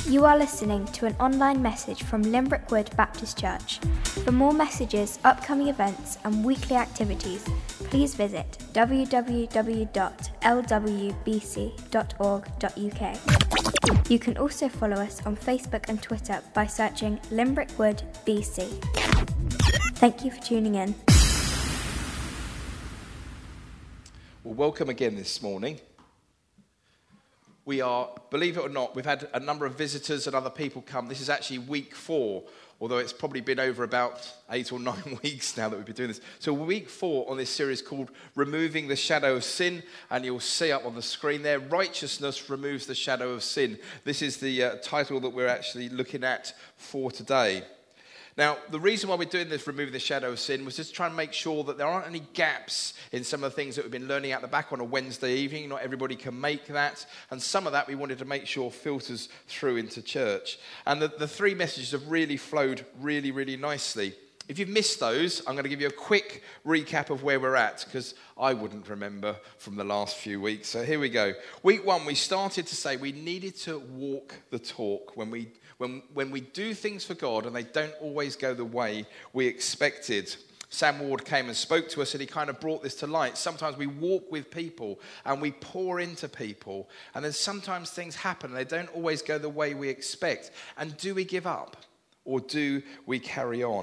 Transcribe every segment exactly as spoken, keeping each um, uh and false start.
You are listening to an online message from Limbrick Wood Baptist Church. For more messages, upcoming events and weekly activities, please visit w w w dot l w b c dot org dot u k. You can also follow us on Facebook and Twitter by searching Limbrick Wood B C. Thank you for tuning in. Well, welcome again this morning. We are, believe it or not, we've had a number of visitors and other people come. This is actually week four, although it's probably been over about eight or nine weeks now that we've been doing this. So week four on this series called Removing the Shadow of Sin, and you'll see up on the screen there, Righteousness Removes the Shadow of Sin. This is the uh, title that we're actually looking at for today. Now, the reason why we're doing this, Removing the Shadow of Sin, was just to try and make sure that there aren't any gaps in some of the things that we've been learning out the back on a Wednesday evening. Not everybody can make that. And some of that we wanted to make sure filters through into church. And the, the three messages have really flowed really, really nicely. If you've missed those, I'm going to give you a quick recap of where we're at, because I wouldn't remember from the last few weeks. So here we go. Week one, we started to say we needed to walk the talk when we When, when we do things for God and they don't always go the way we expected. Sam Ward came and spoke to us and he kind of brought this to light. Sometimes we walk with people and we pour into people, and then sometimes things happen and they don't always go the way we expect. And do we give up or do we carry on?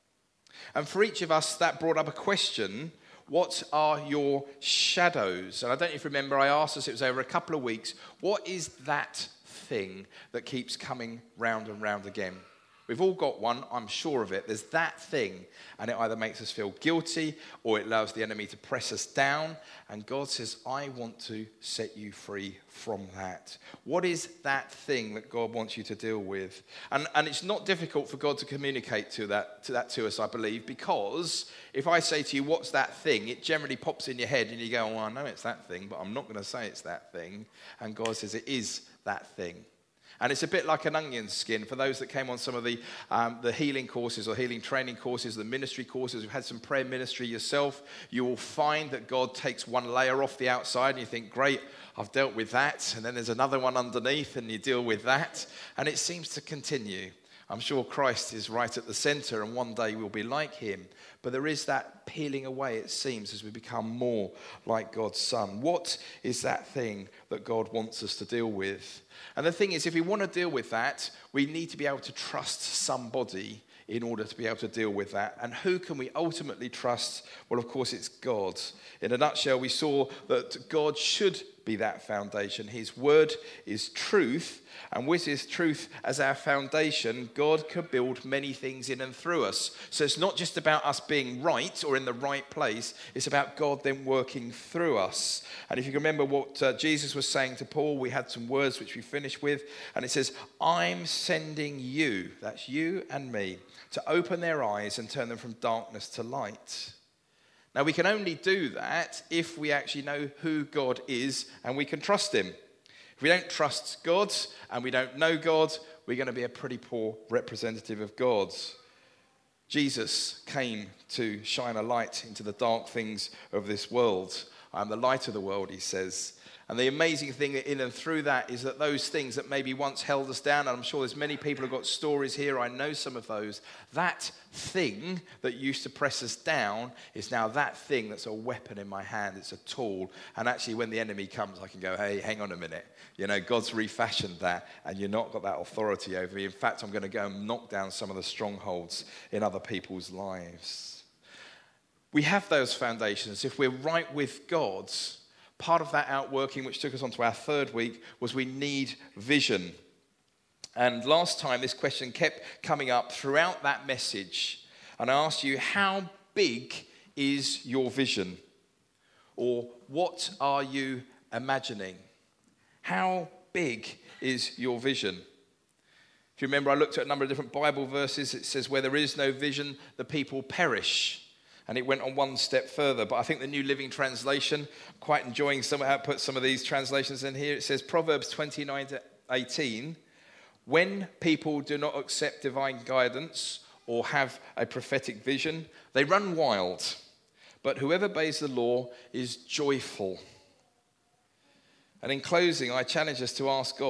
And for each of us, that brought up a question: what are your shadows? And I don't know if you remember, I asked us, it was over a couple of weeks, what is that thing that keeps coming round and round again? We've all got one, I'm sure of it. There's that thing, and it either makes us feel guilty or it allows the enemy to press us down. And God says, I want to set you free from that. What is that thing that God wants you to deal with? And, and it's not difficult for God to communicate to that, to that to us, I believe, because if I say to you, what's that thing? It generally pops in your head and you go, well, I know it's that thing, but I'm not going to say it's that thing. And God says it is that thing. And it's a bit like an onion skin. For those that came on some of the um, the healing courses or healing training courses, the ministry courses, we've had some prayer ministry yourself, you will find that God takes one layer off the outside and you think, great, I've dealt with that. And then there's another one underneath and you deal with that. And it seems to continue. I'm sure Christ is right at the center and one day we'll be like him. But there is that peeling away, it seems, as we become more like God's Son. What is that thing that God wants us to deal with? And the thing is, if we want to deal with that, we need to be able to trust somebody in order to be able to deal with that. And who can we ultimately trust? Well, of course, it's God. In a nutshell, we saw that God should be that foundation. His word is truth, and with his truth as our foundation, God can build many things in and through us. So it's not just about us being right or in the right place, it's about God then working through us. And if you can remember what uh, Jesus was saying to Paul, we had some words which we finished with, and it says, I'm sending you, that's you and me, to open their eyes and turn them from darkness to light. Now, we can only do that if we actually know who God is and we can trust him. If we don't trust God and we don't know God, we're going to be a pretty poor representative of God. Jesus came to shine a light into the dark things of this world. I am the light of the world, he says. And the amazing thing in and through that is that those things that maybe once held us down, and I'm sure there's many people who've got stories here, I know some of those, that thing that used to press us down is now that thing that's a weapon in my hand, it's a tool. And actually when the enemy comes, I can go, hey, hang on a minute. You know, God's refashioned that and you've not got that authority over me. In fact, I'm going to go and knock down some of the strongholds in other people's lives. We have those foundations. If we're right with God, part of that outworking, which took us on to our third week, was we need vision. And last time, this question kept coming up throughout that message. And I asked you, how big is your vision? Or what are you imagining? How big is your vision? If you remember, I looked at a number of different Bible verses. It says, where there is no vision, the people perish. And it went on one step further. But I think the New Living Translation, quite enjoying some, how it put some of these translations in here. It says, Proverbs twenty-nine to eighteen, when people do not accept divine guidance or have a prophetic vision, they run wild. But whoever obeys the law is joyful. And in closing, I challenge us to ask God,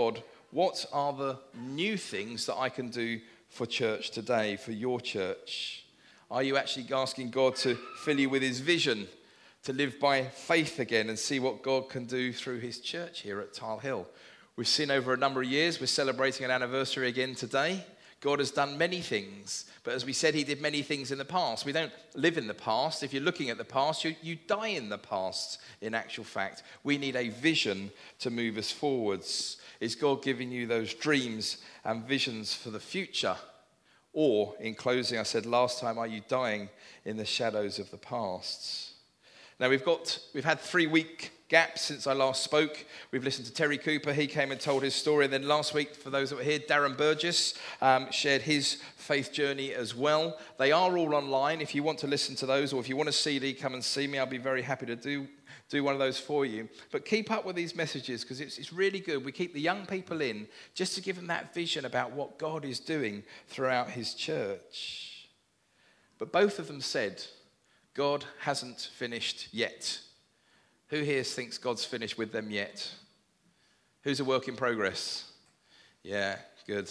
what are the new things that I can do for church today, for your church? Are you actually asking God to fill you with his vision, to live by faith again and see what God can do through his church here at Tile Hill? We've seen over a number of years, we're celebrating an anniversary again today. God has done many things, but as we said, he did many things in the past. We don't live in the past. If you're looking at the past, you, you die in the past, in actual fact. We need a vision to move us forwards. Is God giving you those dreams and visions for the future? Or, in closing, I said last time, are you dying in the shadows of the past? Now, we've got, we've had three-week gaps since I last spoke. We've listened to Terry Cooper. He came and told his story. And then last week, for those that were here, Darren Burgess um, shared his faith journey as well. They are all online. If you want to listen to those, or if you want a C D, come and see me. I'll be very happy to do, do one of those for you. But keep up with these messages, because it's, it's really good. We keep the young people in just to give them that vision about what God is doing throughout his church. But both of them said, God hasn't finished yet. Who here thinks God's finished with them yet? Who's a work in progress? Yeah, good.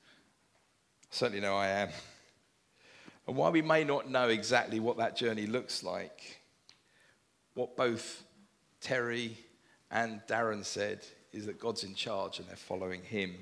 Certainly know I am. And while we may not know exactly what that journey looks like, what both Terry and Darren said is that God's in charge and they're following him.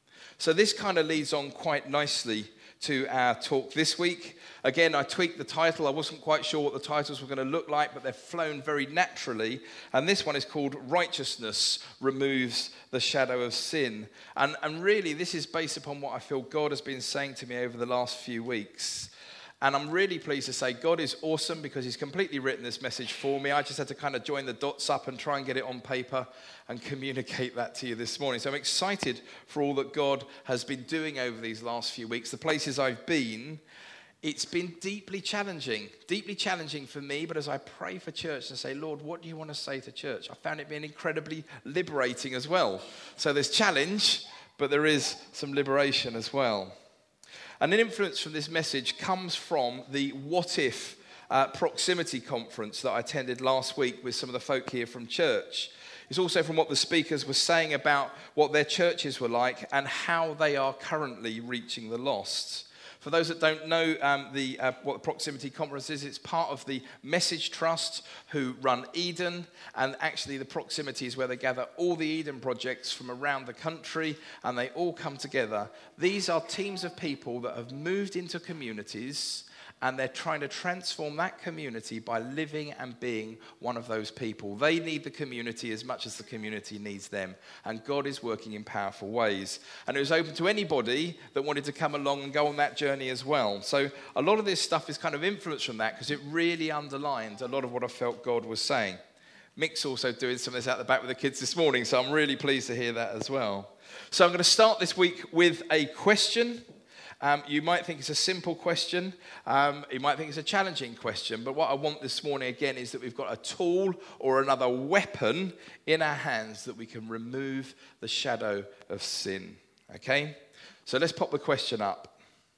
So this kind of leads on quite nicely to our talk this week. Again, I tweaked the title. I wasn't quite sure what the titles were going to look like, but they've flown very naturally. And this one is called Righteousness Removes the Shadow of Sin. And, and really, this is based upon what I feel God has been saying to me over the last few weeks. And I'm really pleased to say God is awesome because he's completely written this message for me. I just had to kind of join the dots up and try and get it on paper and communicate that to you this morning. So I'm excited for all that God has been doing over these last few weeks. The places I've been, it's been deeply challenging, deeply challenging for me. But as I pray for church and say, Lord, what do you want to say to church? I found it being incredibly liberating as well. So there's challenge, but there is some liberation as well. And an influence from this message comes from the What If uh, Proximity Conference that I attended last week with some of the folk here from church. It's also from what the speakers were saying about what their churches were like and how they are currently reaching the lost. For those that don't know um, the, uh, what the Proximity Conference is, it's part of the Message Trust who run Eden, and actually the Proximity is where they gather all the Eden projects from around the country, and they all come together. These are teams of people that have moved into communities, and they're trying to transform that community by living and being one of those people. They need the community as much as the community needs them. And God is working in powerful ways. And it was open to anybody that wanted to come along and go on that journey as well. So a lot of this stuff is kind of influenced from that because it really underlined a lot of what I felt God was saying. Mick's also doing some of this out the back with the kids this morning, so I'm really pleased to hear that as well. So I'm going to start this week with a question. Um, you might think it's a simple question. Um, you might think it's a challenging question. But what I want this morning, again, is that we've got a tool or another weapon in our hands that we can remove the shadow of sin. Okay? So let's pop the question up.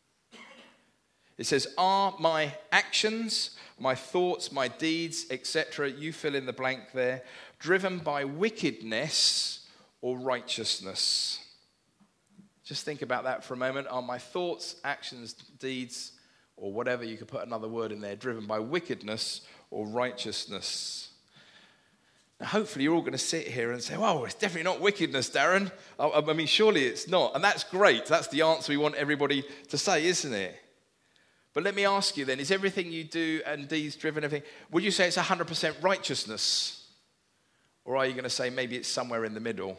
It says, are my actions, my thoughts, my deeds, et cetera, you fill in the blank there, driven by wickedness or righteousness? Just think about that for a moment. Are my thoughts, actions, deeds, or whatever, you could put another word in there, driven by wickedness or righteousness? Now, hopefully you're all going to sit here and say, well, it's definitely not wickedness, Darren. I, I mean, surely it's not. And that's great. That's the answer we want everybody to say, isn't it? But let me ask you then, is everything you do and deeds driven, everything, would you say it's one hundred percent righteousness? Or are you going to say maybe it's somewhere in the middle?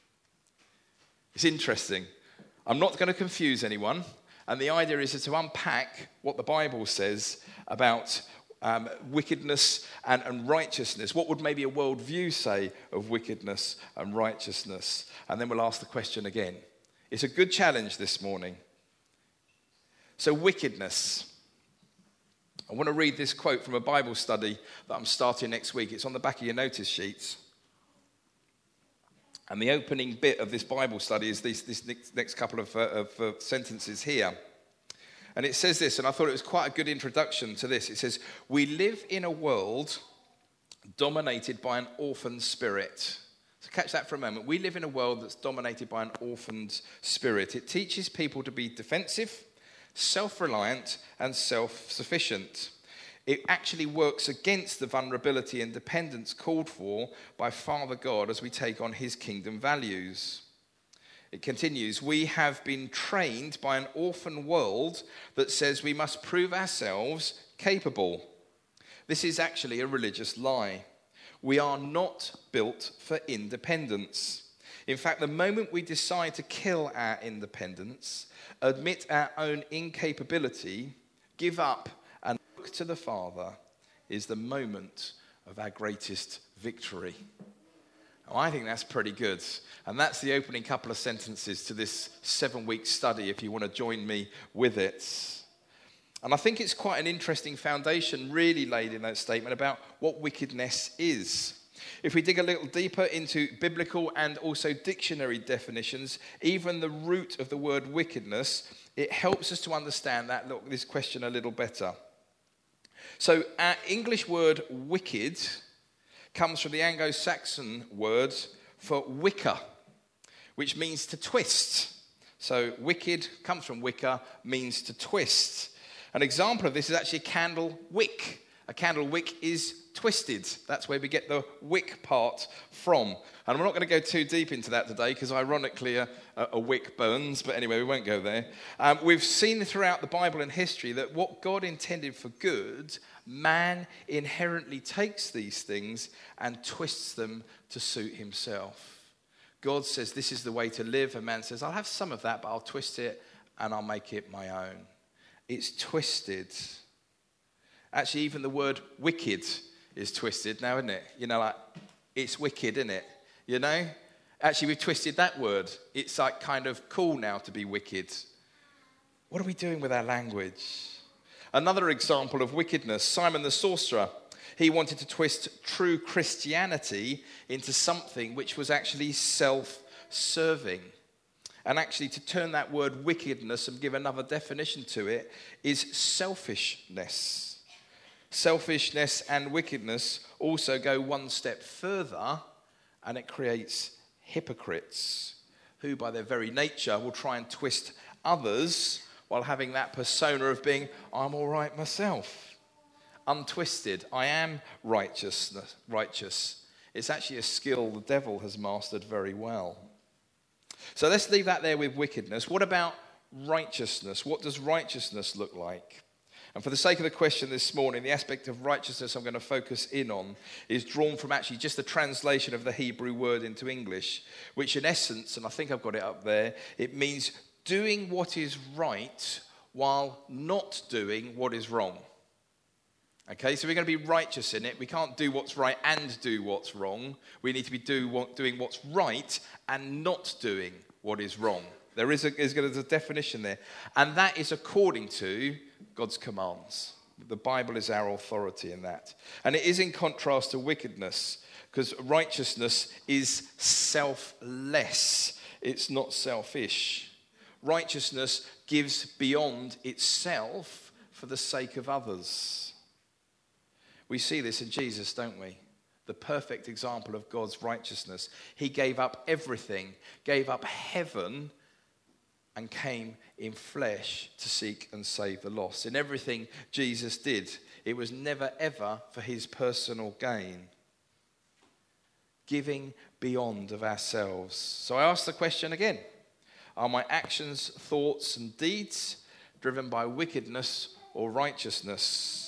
It's interesting. I'm not going to confuse anyone, and the idea is to unpack what the Bible says about um, wickedness and, and righteousness. What would maybe a worldview say of wickedness and righteousness? And then we'll ask the question again. It's a good challenge this morning. So wickedness. I want to read this quote from a Bible study that I'm starting next week. It's on the back of your notice sheets. And the opening bit of this Bible study is this, this next, next couple of, uh, of uh, sentences here. And it says this, and I thought it was quite a good introduction to this. It says, we live in a world dominated by an orphan spirit. So catch that for a moment. We live in a world that's dominated by an orphaned spirit. It teaches people to be defensive, self-reliant, and self-sufficient. It actually works against the vulnerability and dependence called for by Father God as we take on his kingdom values. It continues, we have been trained by an orphan world that says we must prove ourselves capable. This is actually a religious lie. We are not built for independence. In fact, the moment we decide to kill our independence, admit our own incapability, give up and look to the Father, is the moment of our greatest victory. Now, I think that's pretty good. And that's the opening couple of sentences to this seven-week study, if you want to join me with it. And I think it's quite an interesting foundation really laid in that statement about what wickedness is. If we dig a little deeper into biblical and also dictionary definitions, even the root of the word wickedness, it helps us to understand that, look, this question a little better. So our English word wicked comes from the Anglo-Saxon word for wicker, which means to twist. So wicked comes from wicker, means to twist. An example of this is actually a candle wick. A candle wick is twisted. That's where we get the wick part from. And we're not going to go too deep into that today because ironically a, a wick burns. But anyway, we won't go there. Um, we've seen throughout the Bible and history that what God intended for good, man inherently takes these things and twists them to suit himself. God says this is the way to live. And man says, I'll have some of that, but I'll twist it and I'll make it my own. It's twisted. Actually, even the word wicked is twisted now, isn't it? You know, like, it's wicked, isn't it? You know? Actually, we've twisted that word. It's like kind of cool now to be wicked. What are we doing with our language? Another example of wickedness, Simon the sorcerer. He wanted to twist true Christianity into something which was actually self-serving. And actually, to turn that word wickedness and give another definition to it is selfishness. Selfishness and wickedness also go one step further, and it creates hypocrites who, by their very nature, will try and twist others while having that persona of being, I'm all right myself. Untwisted, I am righteous. righteous. It's actually a skill the devil has mastered very well. So let's leave that there with wickedness. What about righteousness? What does righteousness look like? And for the sake of the question this morning, the aspect of righteousness I'm going to focus in on is drawn from actually just the translation of the Hebrew word into English, which in essence, and I think I've got it up there, it means doing what is right while not doing what is wrong. Okay, so we're going to be righteous in it. We can't do what's right and do what's wrong. We need to be do what, doing what's right and not doing what is wrong. There is a, there's a definition there. And that is according to God's commands. The Bible is our authority in that. And it is in contrast to wickedness, because righteousness is selfless. It's not selfish. Righteousness gives beyond itself for the sake of others. We see this in Jesus, don't we? The perfect example of God's righteousness. He gave up everything, gave up heaven, and came in flesh to seek and save the lost. In everything Jesus did, it was never ever for his personal gain. Giving beyond of ourselves. So I ask the question again. Are my actions, thoughts, and deeds driven by wickedness or righteousness?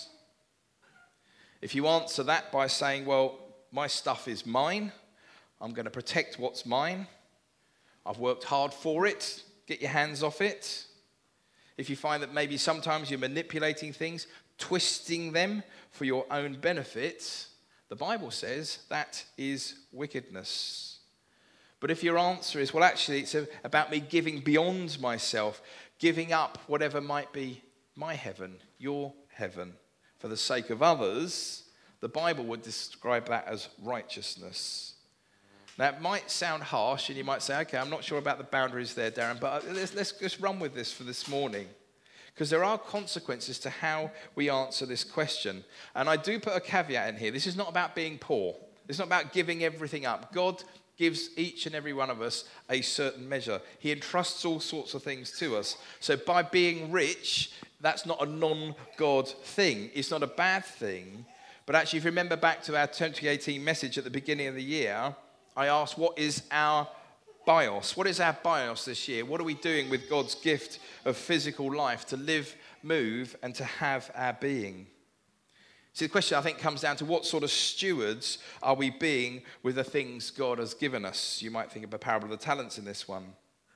If you answer that by saying, well, my stuff is mine, I'm going to protect what's mine, I've worked hard for it, get your hands off it. If you find that maybe sometimes you're manipulating things, twisting them for your own benefit, the Bible says that is wickedness. But if your answer is, well, actually, it's about me giving beyond myself, giving up whatever might be my heaven, your heaven, for the sake of others, the Bible would describe that as righteousness. Now, it might sound harsh, and you might say, okay, I'm not sure about the boundaries there, Darren, but let's, let's just run with this for this morning, because there are consequences to how we answer this question. And I do put a caveat in here. This is not about being poor. It's not about giving everything up. God gives each and every one of us a certain measure. He entrusts all sorts of things to us. So by being rich, that's not a non-God thing. It's not a bad thing. But actually, if you remember back to our twenty eighteen message at the beginning of the year, I asked, what is our bios? What is our bios this year? What are we doing with God's gift of physical life to live, move, and to have our being? See, the question, I think, comes down to what sort of stewards are we being with the things God has given us? You might think of the parable of the talents in this one.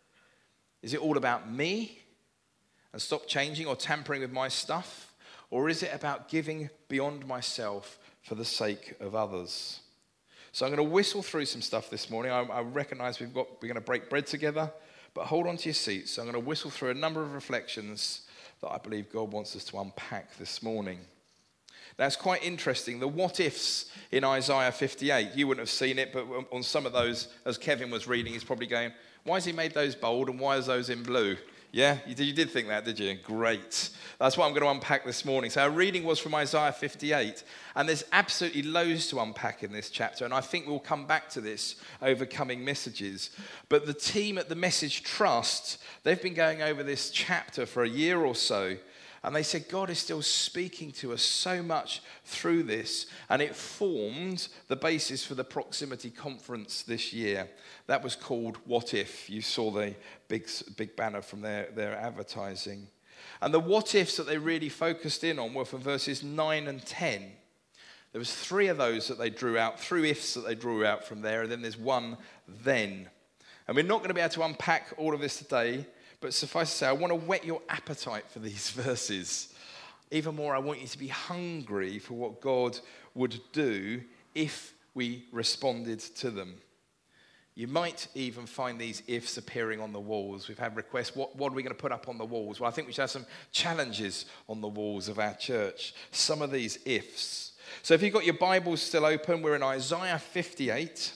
Is it all about me and stop changing or tampering with my stuff? Or is it about giving beyond myself for the sake of others? So I'm going to whistle through some stuff this morning. I, I recognize we've got, we're going to break bread together, but hold on to your seats. So I'm going to whistle through a number of reflections that I believe God wants us to unpack this morning. Now, it's quite interesting. The what-ifs in Isaiah fifty-eight, you wouldn't have seen it, but on some of those, as Kevin was reading, he's probably going, why has he made those bold and why is those in blue? Yeah, you did, you did think that, did you? Great. That's what I'm going to unpack this morning. So our reading was from Isaiah fifty-eight, and there's absolutely loads to unpack in this chapter, and I think we'll come back to this over coming messages. But the team at the Message Trust, they've been going over this chapter for a year or so, and they said God is still speaking to us so much through this, and it formed the basis for the Proximity Conference this year. That was called What If. You saw the big big banner from their, their advertising. And the what ifs that they really focused in on were from verses nine and ten. There was three of those that they drew out, three ifs that they drew out from there, and then there's one then. And we're not going to be able to unpack all of this today, but suffice to say, I want to whet your appetite for these verses. Even more, I want you to be hungry for what God would do if we responded to them. You might even find these ifs appearing on the walls. We've had requests, what, what are we going to put up on the walls? Well, I think we should have some challenges on the walls of our church. Some of these ifs. So if you've got your Bibles still open, we're in Isaiah fifty-eight.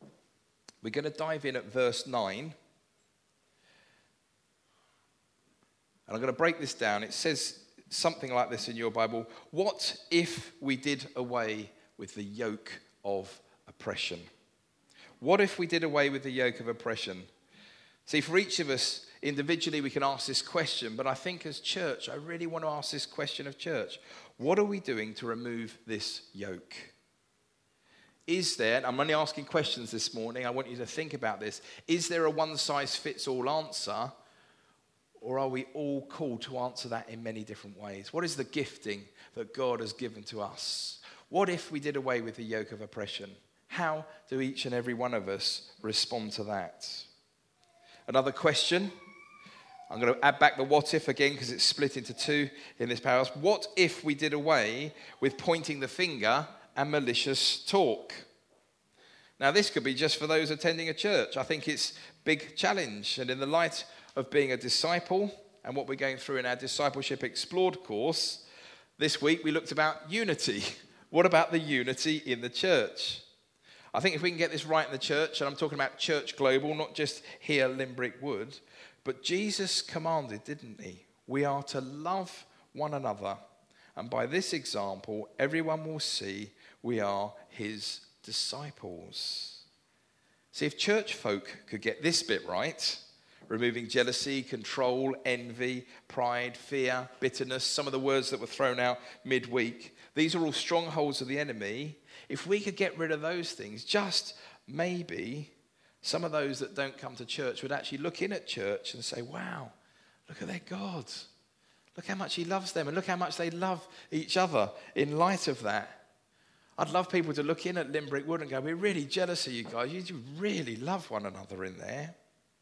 We're going to dive in at verse nine. And I'm going to break this down. It says something like this in your Bible. What if we did away with the yoke of oppression? What if we did away with the yoke of oppression? See, for each of us individually, we can ask this question, but I think as church, I really want to ask this question of church. What are we doing to remove this yoke? Is there, and I'm only asking questions this morning, I want you to think about this, is there a one-size-fits-all answer, or are we all called to answer that in many different ways? What is the gifting that God has given to us? What if we did away with the yoke of oppression? How do each and every one of us respond to that? Another question. I'm going to add back the what if again because it's split into two in this paragraph. What if we did away with pointing the finger and malicious talk? Now, this could be just for those attending a church. I think it's a big challenge. And in the light of being a disciple and what we're going through in our Discipleship Explored course, this week we looked about unity. What about the unity in the church? I think if we can get this right in the church, and I'm talking about church global, not just here, Limbrick Wood, but Jesus commanded, didn't he? We are to love one another. And by this example, everyone will see we are his disciples. See, if church folk could get this bit right, removing jealousy, control, envy, pride, fear, bitterness, some of the words that were thrown out midweek, these are all strongholds of the enemy. If we could get rid of those things, just maybe some of those that don't come to church would actually look in at church and say, wow, look at their God. Look how much he loves them and look how much they love each other in light of that. I'd love people to look in at Limbrick Wood and go, we're really jealous of you guys. You do really love one another in there.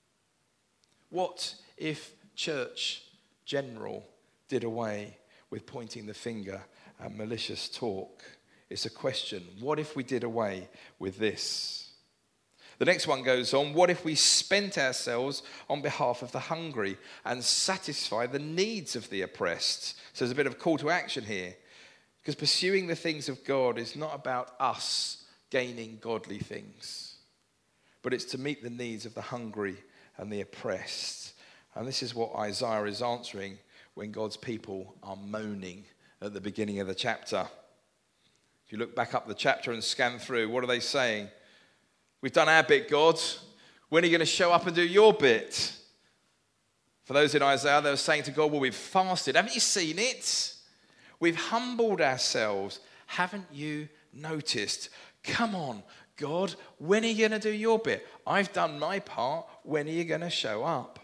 What if church general did away with pointing the finger and malicious talk? It's a question. What if we did away with this? The next one goes on. What if we spent ourselves on behalf of the hungry and satisfy the needs of the oppressed? So there's a bit of call to action here. Because pursuing the things of God is not about us gaining godly things, but it's to meet the needs of the hungry and the oppressed. And this is what Isaiah is answering when God's people are moaning at the beginning of the chapter. If you look back up the chapter and scan through, what are they saying? We've done our bit, God. When are you going to show up and do your bit? For those in Isaiah, they were saying to God, well, we've fasted. Haven't you seen it? We've humbled ourselves. Haven't you noticed? Come on, God, when are you going to do your bit? I've done my part. When are you going to show up?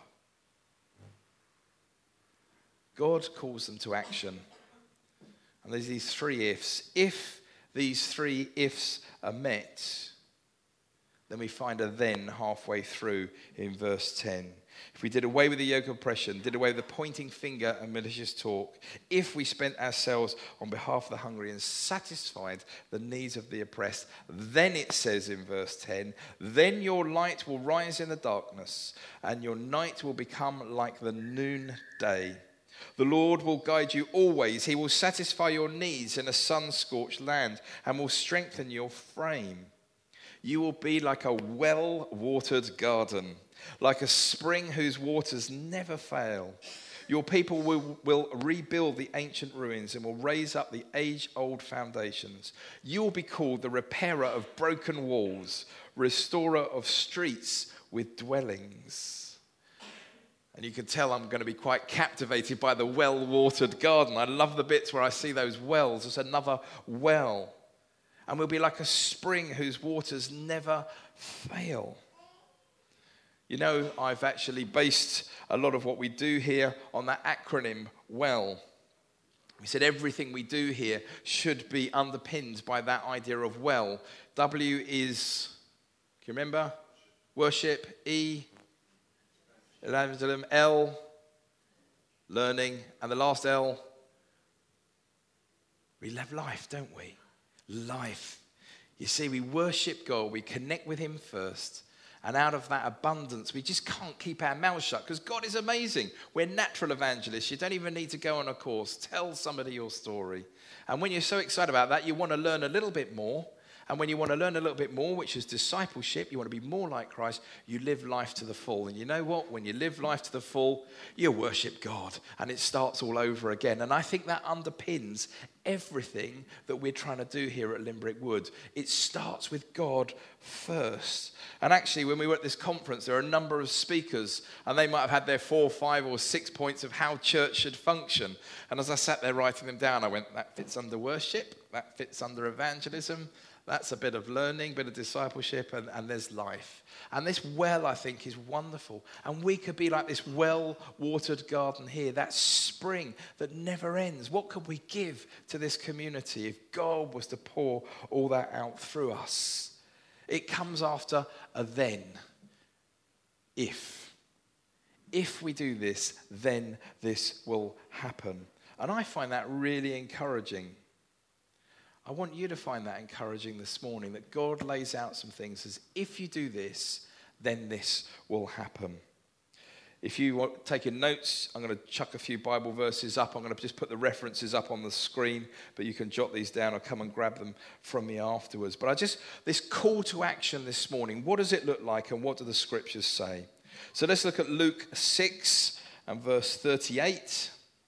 God calls them to action. And there's these three ifs. If these three ifs are met, then we find a then halfway through in verse ten. If we did away with the yoke of oppression, did away with the pointing finger and malicious talk, if we spent ourselves on behalf of the hungry and satisfied the needs of the oppressed, then it says in verse ten, then your light will rise in the darkness and your night will become like the noonday. The Lord will guide you always. He will satisfy your needs in a sun-scorched land and will strengthen your frame. You will be like a well-watered garden, like a spring whose waters never fail. Your people will, will rebuild the ancient ruins and will raise up the age-old foundations. You will be called the repairer of broken walls, restorer of streets with dwellings. And you can tell I'm going to be quite captivated by the well-watered garden. I love the bits where I see those wells. There's another well. And we'll be like a spring whose waters never fail. You know, I've actually based a lot of what we do here on that acronym, WELL. We said everything we do here should be underpinned by that idea of WELL. W is, can you remember? Worship. E, evangelism. L, learning. And the last L, we live life, don't we? Life. You see, we worship God, we connect with him first, and out of that abundance, we just can't keep our mouths shut because God is amazing. We're natural evangelists. You don't even need to go on a course. Tell somebody your story. And when you're so excited about that, you want to learn a little bit more. And when you want to learn a little bit more, which is discipleship, you want to be more like Christ, you live life to the full. And you know what? When you live life to the full, you worship God. And it starts all over again. And I think that underpins everything that we're trying to do here at Limbrick Wood. It starts with God first. And actually, when we were at this conference, there are a number of speakers, and they might have had their four, five, or six points of how church should function. And as I sat there writing them down, I went, that fits under worship, that fits under evangelism, that's a bit of learning, bit of discipleship, and, and there's life. And this well, I think, is wonderful. And we could be like this well-watered garden here, that spring that never ends. What could we give to this community if God was to pour all that out through us? It comes after a then. If. If we do this, then this will happen. And I find that really encouraging. I want you to find that encouraging this morning, that God lays out some things as if you do this, then this will happen. If you want taking notes, I'm going to chuck a few Bible verses up. I'm going to just put the references up on the screen, but you can jot these down or come and grab them from me afterwards. But I just, this call to action this morning, what does it look like and what do the scriptures say? So let's look at Luke six and verse thirty-eight.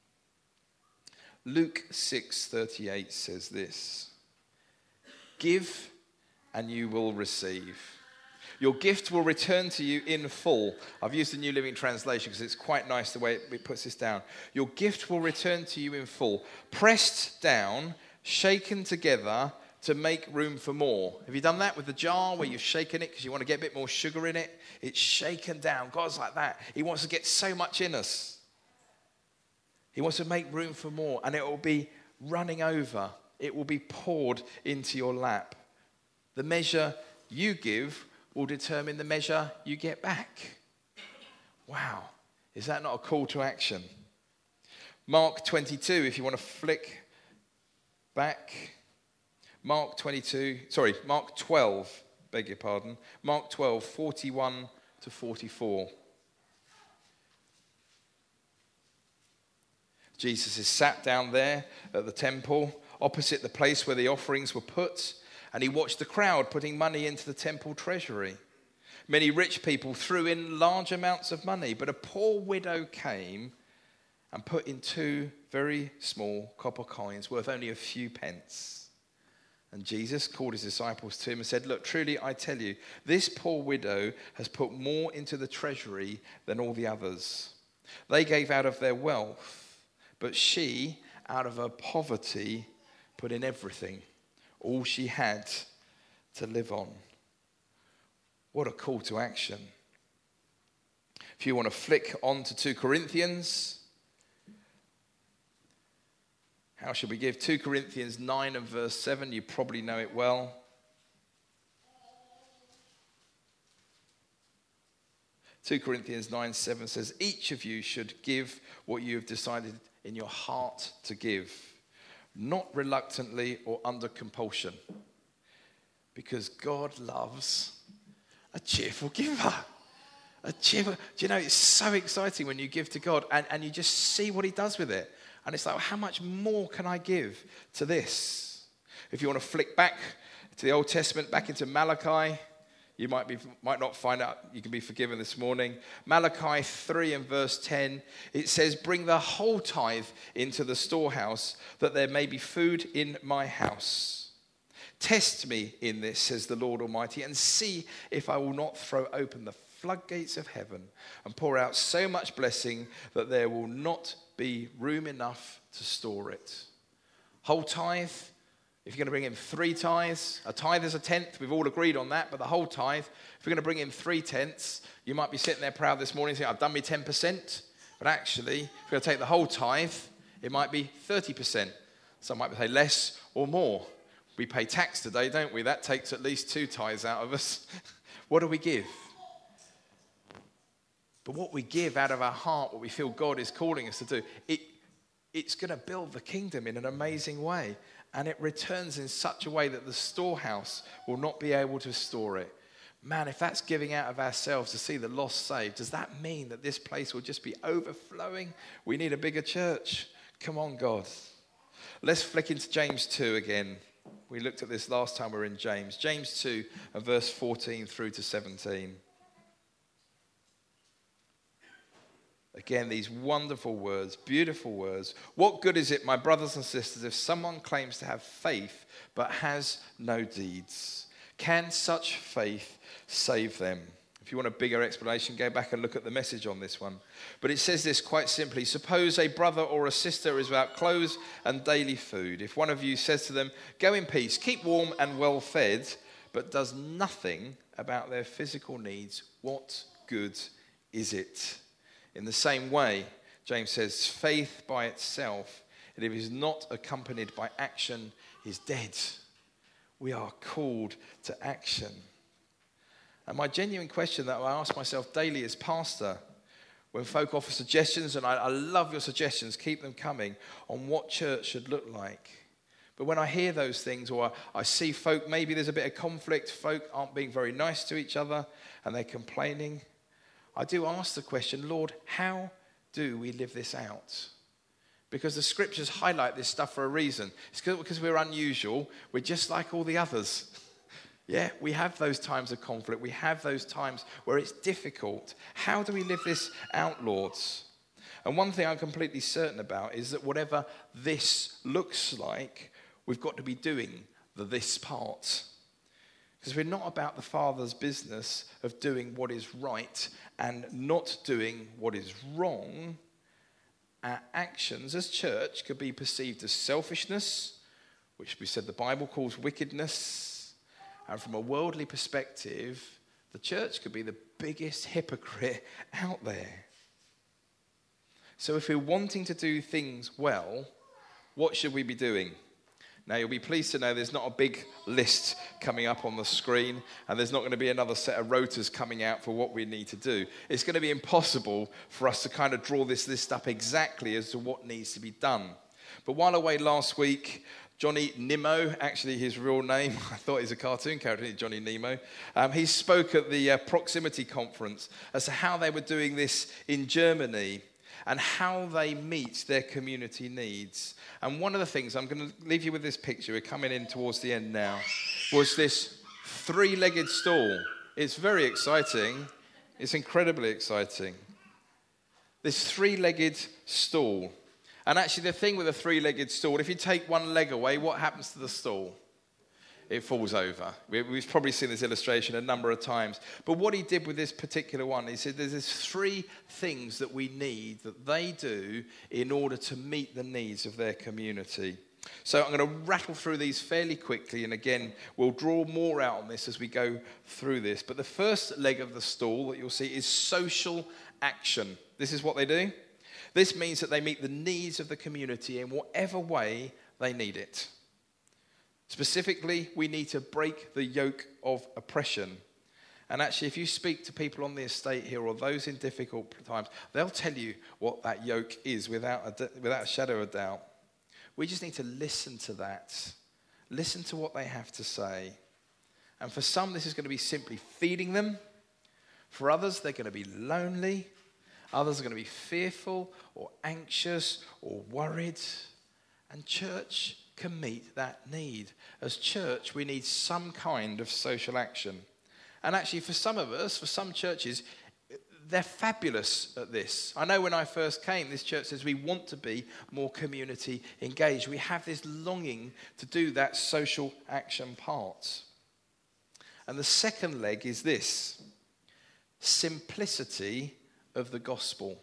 Luke six thirty-eight says this: give and you will receive. Your gift will return to you in full. I've used the New Living Translation because it's quite nice the way it puts this down. Your gift will return to you in full, pressed down, shaken together to make room for more. Have you done that with the jar where you've shaken it because you want to get a bit more sugar in it? It's shaken down. God's like that. He wants to get so much in us. He wants to make room for more, and it will be running over. It will be poured into your lap. The measure you give will determine the measure you get back. Wow, is that not a call to action? Mark twenty-two, if you want to flick back. Mark twenty-two, sorry, Mark twelve, beg your pardon. Mark twelve, forty-one to forty-four. Jesus is sat down there at the temple, opposite the place where the offerings were put, and he watched the crowd putting money into the temple treasury. Many rich people threw in large amounts of money, but a poor widow came and put in two very small copper coins worth only a few pence. And Jesus called his disciples to him and said, look, truly I tell you, this poor widow has put more into the treasury than all the others. They gave out of their wealth, but she, out of her poverty, put in everything, all she had to live on. What a call to action. If you want to flick on to two Corinthians, how should we give? two Corinthians nine and verse seven, you probably know it well. two Corinthians nine seven says, each of you should give what you have decided in your heart to give, not reluctantly or under compulsion, because God loves a cheerful giver. A cheerful, do you know, it's so exciting when you give to God and, and you just see what he does with it. And it's like, well, how much more can I give to this? If you want to flick back to the Old Testament, back into Malachi, you might be might not find out you can be forgiven this morning. Malachi three and verse ten, it says, bring the whole tithe into the storehouse, that there may be food in my house. Test me in this, says the Lord Almighty, and see if I will not throw open the floodgates of heaven and pour out so much blessing that there will not be room enough to store it. Whole tithe, if you're going to bring in three tithes, a tithe is a tenth, we've all agreed on that, but the whole tithe, if you're going to bring in three tenths, you might be sitting there proud this morning saying, I've done me ten percent, but actually, if you're going to take the whole tithe, it might be thirty percent. Some might say less or more. We pay tax today, don't we? That takes at least two tithes out of us. What do we give? But what we give out of our heart, what we feel God is calling us to do, it, it's going to build the kingdom in an amazing way. And it returns in such a way that the storehouse will not be able to store it. Man, if that's giving out of ourselves to see the lost saved, does that mean that this place will just be overflowing? We need a bigger church. Come on, God. Let's flick into James two again. We looked at this last time we were in James. James two, and verse fourteen through to seventeen. Again, these wonderful words, beautiful words. What good is it, my brothers and sisters, if someone claims to have faith but has no deeds? Can such faith save them? If you want a bigger explanation, go back and look at the message on this one. But it says this quite simply. Suppose a brother or a sister is without clothes and daily food. If one of you says to them, go in peace, keep warm and well fed, but does nothing about their physical needs, what good is it? In the same way, James says, faith by itself, if it is not accompanied by action, is dead. We are called to action. And my genuine question that I ask myself daily as pastor, when folk offer suggestions, and I, I love your suggestions, keep them coming, on what church should look like. But when I hear those things, or I, I see folk, maybe there's a bit of conflict, folk aren't being very nice to each other, and they're complaining, I do ask the question, Lord, how do we live this out? Because the scriptures highlight this stuff for a reason. It's because we're unusual. We're just like all the others. Yeah, we have those times of conflict. We have those times where it's difficult. How do we live this out, Lords? And one thing I'm completely certain about is that whatever this looks like, we've got to be doing the this part. Because we're not about the Father's business of doing what is right and not doing what is wrong. Our actions as church could be perceived as selfishness, which we said the Bible calls wickedness. And from a worldly perspective, the church could be the biggest hypocrite out there. So if we're wanting to do things well, what should we be doing? Now, you'll be pleased to know there's not a big list coming up on the screen, and there's not going to be another set of rotors coming out for what we need to do. It's going to be impossible for us to kind of draw this list up exactly as to what needs to be done. But while away last week, Johnny Nimmo, actually his real name, I thought he's a cartoon character, Johnny Nemo, um, he spoke at the uh, Proximity Conference as to how they were doing this in Germany and how they meet their community needs. And one of the things, I'm going to leave you with this picture, we're coming in towards the end now, was this three-legged stool. It's very exciting. It's incredibly exciting. This three-legged stool. And actually the thing with a three-legged stool, if you take one leg away, what happens to the stool? it falls over. We, we've probably seen this illustration a number of times. But what he did with this particular one, he said there's three things that we need that they do in order to meet the needs of their community. So I'm going to rattle through these fairly quickly, and again, we'll draw more out on this as we go through this. But the first leg of the stool that you'll see is social action. This is what they do. This means that they meet the needs of the community in whatever way they need it. Specifically, we need to break the yoke of oppression. And actually, if you speak to people on the estate here or those in difficult times, they'll tell you what that yoke is without a, without a shadow of doubt. We just need to listen to that. Listen to what they have to say. And for some, this is going to be simply feeding them. For others, they're going to be lonely. Others are going to be fearful or anxious or worried. And church can meet that need. As church, we need some kind of social action. And actually, for some of us, for some churches, they're fabulous at this. I know when I first came, this church says we want to be more community engaged. We have this longing to do that social action part. And the second leg is this: simplicity of the gospel.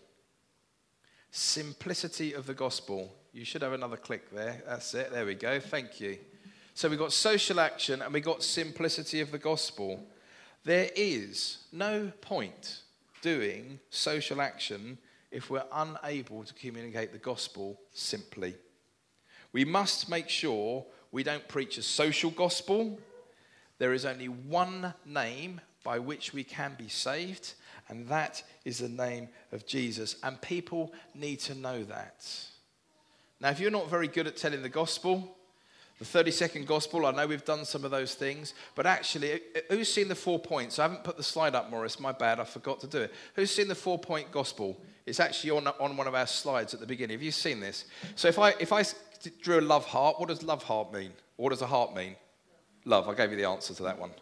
Simplicity of the gospel. You should have another click there. That's it. There we go. Thank you. So we've got social action and we've got simplicity of the gospel. There is no point doing social action if we're unable to communicate the gospel simply. We must make sure we don't preach a social gospel. There is only one name by which we can be saved, and that is the name of Jesus. And people need to know that. Now, if you're not very good at telling the gospel, the thirty-second gospel, I know we've done some of those things, but actually, who's seen the four points? I haven't put the slide up, Morris. My bad, I forgot to do it. Who's seen the four-point gospel? It's actually on, on one of our slides at the beginning. Have you seen this? So if I if I drew a love heart, what does love heart mean? What does a heart mean? Love. I gave you the answer to that one.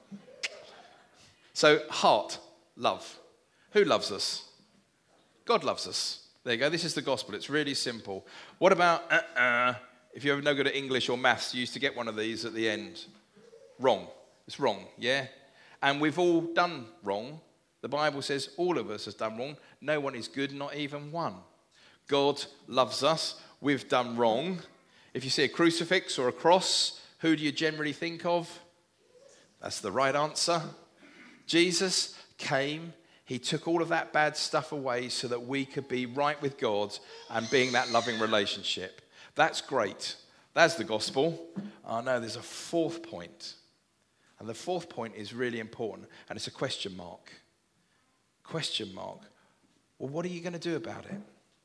So heart, love. Who loves us? God loves us. There you go. This is the gospel. It's really simple. What about uh-uh? If you're no good at English or maths, you used to get one of these at the end. Wrong. It's wrong, yeah? And we've all done wrong. The Bible says all of us has done wrong. No one is good, not even one. God loves us. We've done wrong. If you see a crucifix or a cross, who do you generally think of? That's the right answer. Jesus came. He took all of that bad stuff away so that we could be right with God and being that loving relationship. That's great. That's the gospel. Oh no, there's a fourth point. And the fourth point is really important. And it's a question mark. Question mark. Well, what are you going to do about it?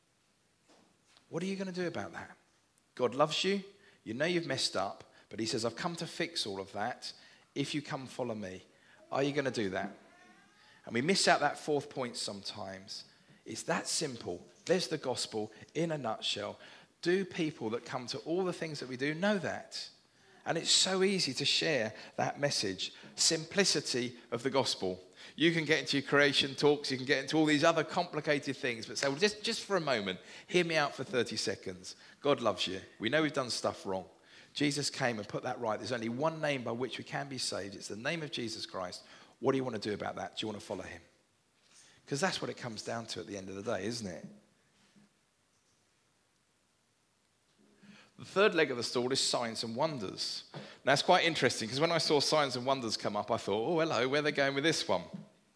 What are you going to do about that? God loves you. You know you've messed up. But he says, I've come to fix all of that. If you come follow me. Are you going to do that? And we miss out that fourth point sometimes. It's that simple. There's the gospel in a nutshell. Do people that come to all the things that we do know that? And it's so easy to share that message. Simplicity of the gospel. You can get into your creation talks, you can get into all these other complicated things, but say, well, just, just for a moment, hear me out for thirty seconds. God loves you. We know we've done stuff wrong. Jesus came and put that right. There's only one name by which we can be saved. It's the name of Jesus Christ. What do you want to do about that? Do you want to follow him? Because that's what it comes down to at the end of the day, isn't it? The third leg of the stool is signs and wonders. Now, it's quite interesting because when I saw signs and wonders come up, I thought, oh, hello, where are they going with this one?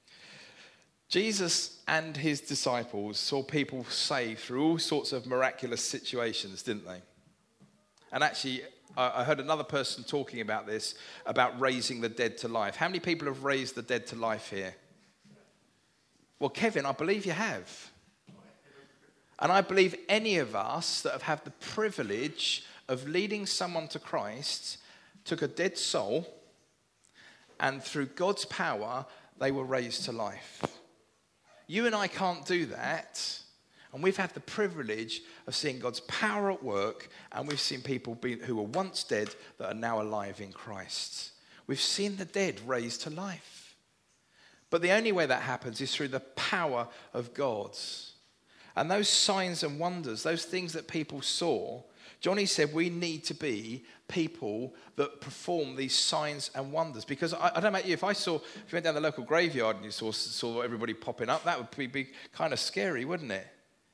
Jesus and his disciples saw people saved through all sorts of miraculous situations, didn't they? And actually, I heard another person talking about this, about raising the dead to life. How many people have raised the dead to life here? Well, Kevin, I believe you have. And I believe any of us that have had the privilege of leading someone to Christ took a dead soul and through God's power, they were raised to life. You and I can't do that. And we've had the privilege of seeing God's power at work, and we've seen people be, who were once dead that are now alive in Christ. We've seen the dead raised to life. But the only way that happens is through the power of God. And those signs and wonders, those things that people saw, Johnny said we need to be people that perform these signs and wonders. Because I, I don't know about you, if I saw, if you went down the local graveyard and you saw, saw everybody popping up, that would be, be kind of scary, wouldn't it?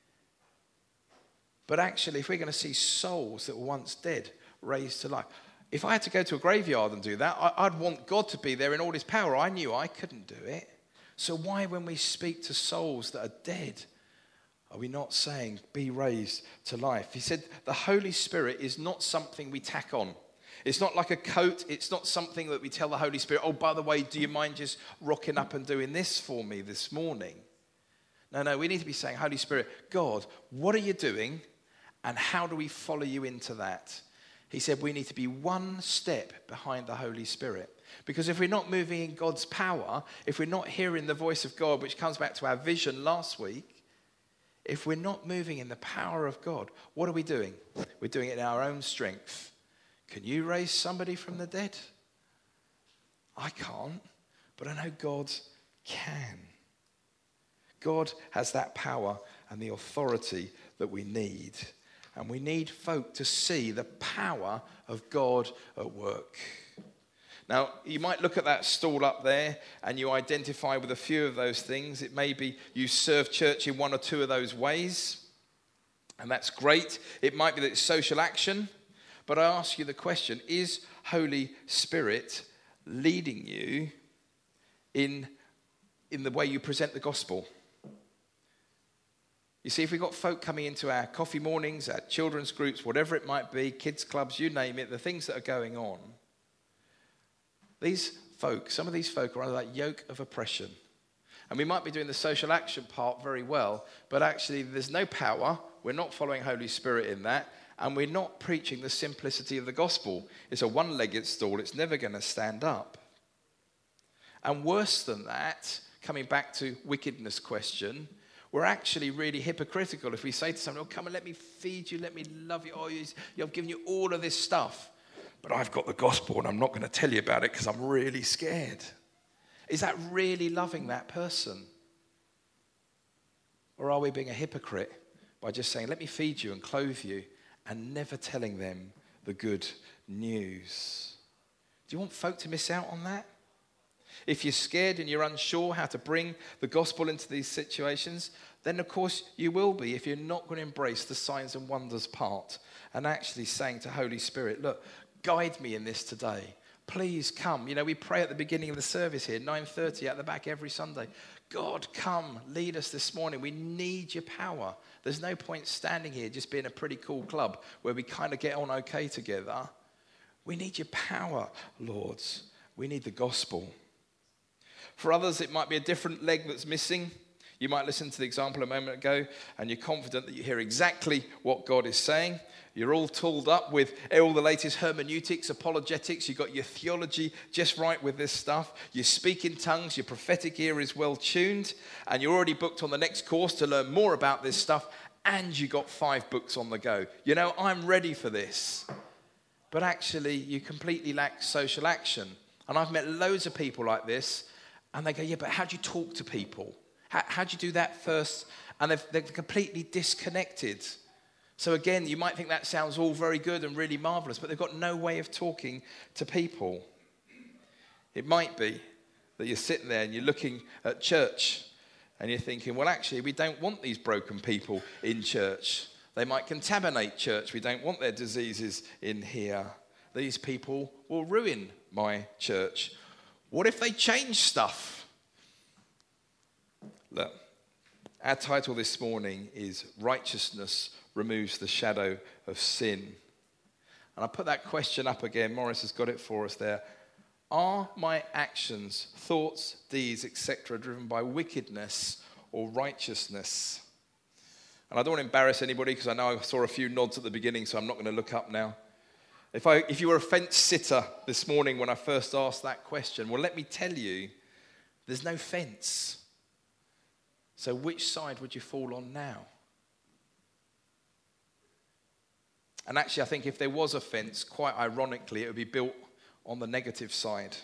But actually, if we're going to see souls that were once dead raised to life, if I had to go to a graveyard and do that, I, I'd want God to be there in all his power. I knew I couldn't do it. So why, when we speak to souls that are dead, are we not saying, be raised to life? He said, the Holy Spirit is not something we tack on. It's not like a coat. It's not something that we tell the Holy Spirit, oh, by the way, do you mind just rocking up and doing this for me this morning? No, no, we need to be saying, Holy Spirit, God, what are you doing? And how do we follow you into that? He said we need to be one step behind the Holy Spirit. Because if we're not moving in God's power, if we're not hearing the voice of God, which comes back to our vision last week, if we're not moving in the power of God, what are we doing? We're doing it in our own strength. Can you raise somebody from the dead? I can't, but I know God can. God has that power and the authority that we need. And we need folk to see the power of God at work. Now, you might look at that stall up there and you identify with a few of those things. It may be you serve church in one or two of those ways, and that's great. It might be that it's social action, but I ask you the question, is Holy Spirit leading you in, in the way you present the gospel? You see, if we've got folk coming into our coffee mornings, our children's groups, whatever it might be, kids clubs, you name it, the things that are going on, these folk, some of these folk are under that yoke of oppression. And we might be doing the social action part very well, but actually there's no power. We're not following Holy Spirit in that, and we're not preaching the simplicity of the gospel. It's a one-legged stool. It's never going to stand up. And worse than that, coming back to wickedness question, we're actually really hypocritical if we say to someone, oh, come and let me feed you, let me love you. Oh, I've given you all of this stuff, but I've got the gospel and I'm not going to tell you about it because I'm really scared. Is that really loving that person? Or are we being a hypocrite by just saying, let me feed you and clothe you, and never telling them the good news? Do you want folk to miss out on that? If you're scared and you're unsure how to bring the gospel into these situations, then of course you will be if you're not going to embrace the signs and wonders part and actually saying to Holy Spirit, look, guide me in this today. Please come. You know, we pray at the beginning of the service here, nine thirty at the back every Sunday. God, come, lead us this morning. We need your power. There's no point standing here just being a pretty cool club where we kind of get on okay together. We need your power, Lords. We need the gospel. For others, it might be a different leg that's missing. You might listen to the example a moment ago and you're confident that you hear exactly what God is saying. You're all tooled up with all the latest hermeneutics, apologetics. You've got your theology just right with this stuff. You speak in tongues. Your prophetic ear is well tuned. And you're already booked on the next course to learn more about this stuff. And you got five books on the go. You know, I'm ready for this. But actually, you completely lack social action. And I've met loads of people like this. And they go, yeah, but how do you talk to people? How, how do you do that first? And they've, they're completely disconnected. So again, you might think that sounds all very good and really marvelous, but they've got no way of talking to people. It might be that you're sitting there and you're looking at church and you're thinking, well, actually, we don't want these broken people in church. They might contaminate church. We don't want their diseases in here. These people will ruin my church. What if they change stuff? Look, our title this morning is Righteousness Removes the Shadow of Sin. And I put that question up again. Morris has got it for us there. Are my actions, thoughts, deeds, et cetera driven by wickedness or righteousness? And I don't want to embarrass anybody because I know I saw a few nods at the beginning, so I'm not going to look up now. If I, if you were a fence sitter this morning when I first asked that question, well, let me tell you, there's no fence. So which side would you fall on now? And actually, I think if there was a fence, quite ironically, it would be built on the negative side.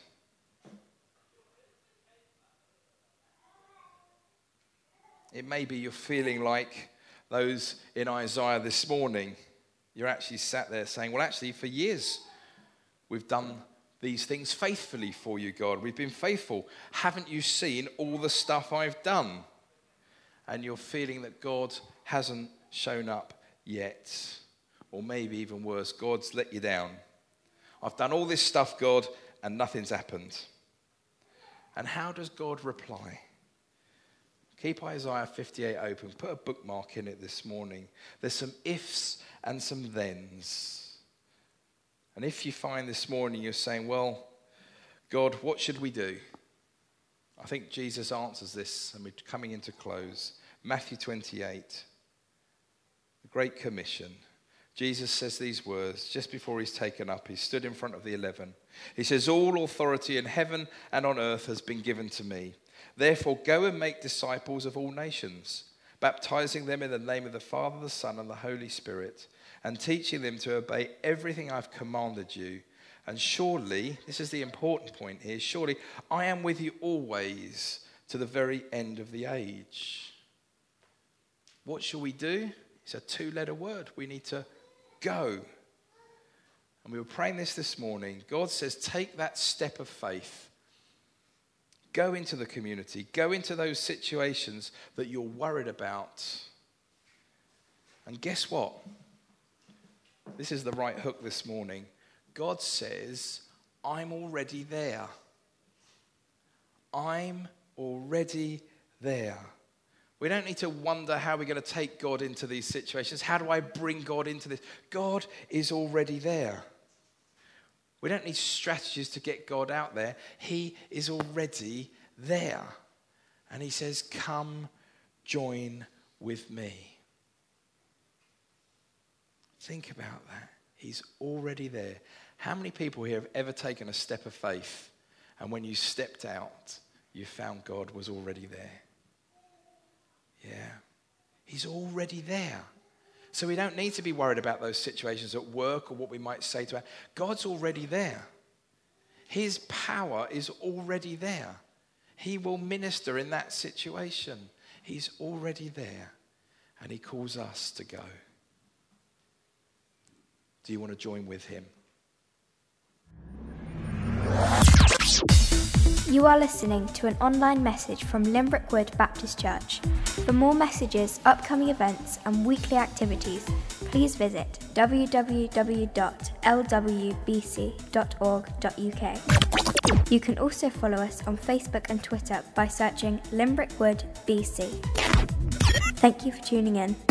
It may be you're feeling like those in Isaiah this morning. You're actually sat there saying, well, actually, for years, we've done these things faithfully for you, God. We've been faithful. Haven't you seen all the stuff I've done? And you're feeling that God hasn't shown up yet. Or maybe even worse, God's let you down. I've done all this stuff, God, and nothing's happened. And how does God reply? Keep Isaiah fifty-eight open. Put a bookmark in it this morning. There's some ifs and some thens. And if you find this morning you're saying, well, God, what should we do? I think Jesus answers this, and we're coming into close. Matthew twenty-eight, the Great Commission. Jesus says these words just before he's taken up. He stood in front of the eleven. He says, all authority in heaven and on earth has been given to me. Therefore, go and make disciples of all nations, baptizing them in the name of the Father, the Son, and the Holy Spirit, and teaching them to obey everything I've commanded you. And surely, this is the important point here, surely I am with you always to the very end of the age. What shall we do? It's a two-letter word. We need to go. And we were praying this this morning. God says, take that step of faith. Go into the community. Go into those situations that you're worried about. And guess what? This is the right hook this morning. God says, I'm already there. I'm already there. We don't need to wonder how we're going to take God into these situations. How do I bring God into this? God is already there. We don't need strategies to get God out there. He is already there. And he says, come join with me. Think about that. He's already there. How many people here have ever taken a step of faith, and when you stepped out, you found God was already there? Yeah. He's already there. So we don't need to be worried about those situations at work or what we might say to her. God's already there. His power is already there. He will minister in that situation. He's already there. And he calls us to go. Do you want to join with him? You are listening to an online message from Limbrick Wood Baptist Church. For more messages, upcoming events, and weekly activities, please visit w w w dot l w b c dot org dot u k. You can also follow us on Facebook and Twitter by searching Limbrick Wood B C. Thank you for tuning in.